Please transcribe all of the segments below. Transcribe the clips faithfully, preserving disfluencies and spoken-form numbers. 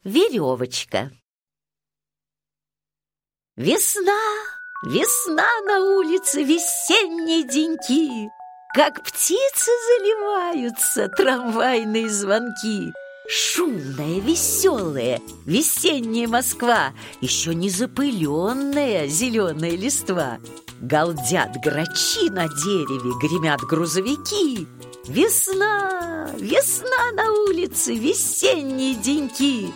Веревочка. Весна, весна на улице, весенние деньки, как птицы заливаются трамвайные звонки. Шумная, веселая, весенняя Москва, еще не запыленная зеленая листва. Галдят грачи на дереве, гремят грузовики. Весна, весна на улице, весенние деньки.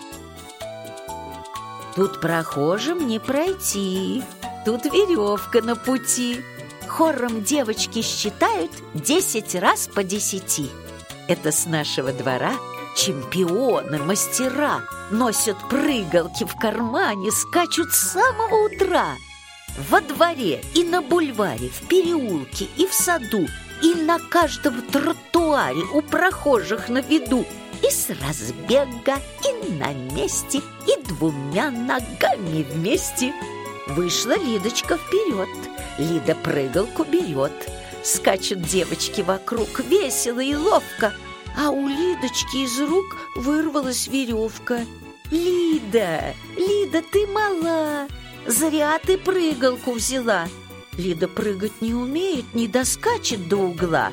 Тут прохожим не пройти, тут веревка на пути. Хором девочки считают десять раз по десяти. Это с нашего двора чемпионы, мастера носят прыгалки в кармане, скачут с самого утра. Во дворе и на бульваре, в переулке и в саду, и на каждом тротуаре у прохожих на виду. И с разбега, и на месте, и двумя ногами вместе. Вышла Лидочка вперед, Лида прыгалку берет. Скачут девочки вокруг, весело и ловко. А у Лидочки из рук вырвалась веревка. Лида, Лида, ты мала, зря ты прыгалку взяла. Лида прыгать не умеет, не доскачет до угла.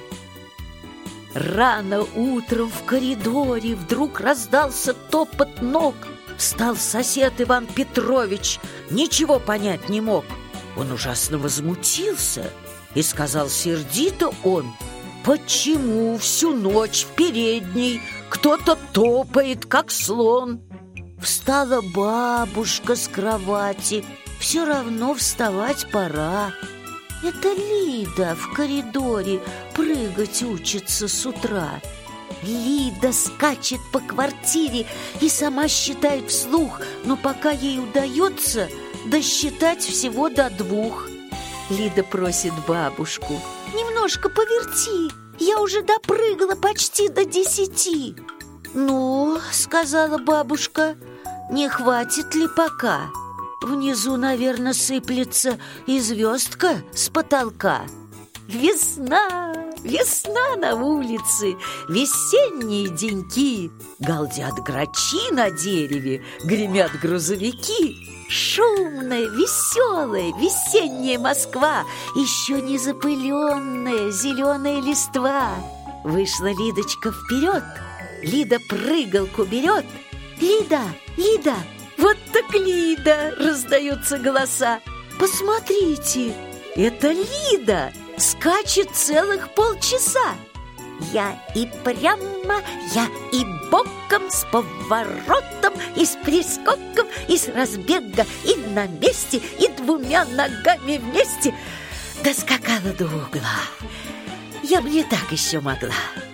Рано утром в коридоре вдруг раздался топот ног. Встал сосед Иван Петрович, ничего понять не мог. Он ужасно возмутился и сказал сердито он: «Почему всю ночь в передней кто-то топает, как слон?» Встала бабушка с кровати, все равно вставать пора. Это Лида в коридоре прыгать учится с утра. Лида скачет по квартире и сама считает вслух, но пока ей удается досчитать всего до двух. Лида просит бабушку: «Немножко поверти, я уже допрыгала почти до десяти». «Ну, — сказала бабушка, — не хватит ли пока? Внизу, наверное, сыплется и звездка с потолка». Весна, весна на улице, весенние деньки. Галдят грачи на дереве, гремят грузовики. Шумная, веселая, весенняя Москва, еще не запыленная зеленая листва. Вышла Лидочка вперед, Лида прыгалку берет. «Лида, Лида, вот так Лида!» — раздаются голоса. «Посмотрите, это Лида! Скачет целых полчаса!» Я и прямо, я и боком, с поворотом, и с прискоком, и с разбега, и на месте, и двумя ногами вместе доскакала до угла. Я бы не так еще могла.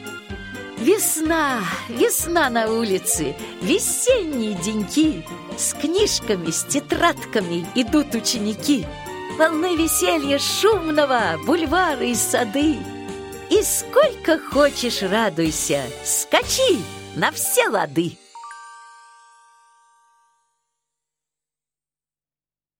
Весна, весна на улице, весенние деньки. С книжками, с тетрадками идут ученики. Волны веселья шумного, бульвары и сады. И сколько хочешь радуйся, скачи на все лады.